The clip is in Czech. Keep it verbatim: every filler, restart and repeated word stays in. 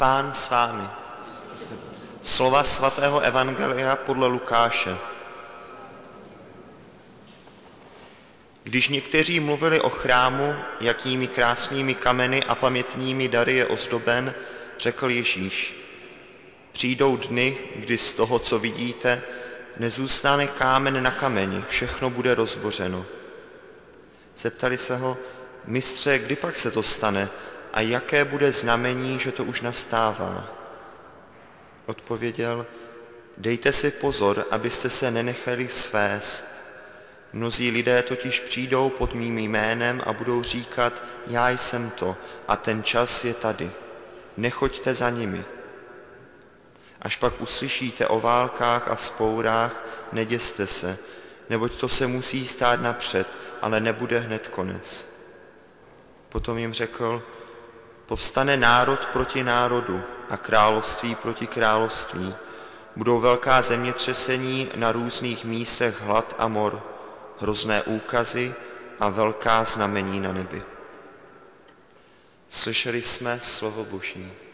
Pán s vámi. Slova svatého evangelia podle Lukáše. Když někteří mluvili o chrámu, jakými krásnými kameny a pamětními dary je ozdoben, řekl Ježíš: přijdou dny, kdy z toho, co vidíte, nezůstane kámen na kameni, všechno bude rozbořeno. Zeptali se ho: mistře, kdy pak se to stane a jaké bude znamení, že to už nastává? Odpověděl: dejte si pozor, abyste se nenechali svést. Mnozí lidé totiž přijdou pod mým jménem a budou říkat: já jsem to a ten čas je tady. Nechoďte za nimi. Až pak uslyšíte o válkách a vzpourách, neděste se, neboť to se musí stát napřed, ale nebude hned konec. Potom jim řekl: povstane národ proti národu a království proti království. Budou velká zemětřesení, na různých místech hlad a mor, hrozné úkazy a velká znamení na nebi. Slyšeli jsme slovo Boží.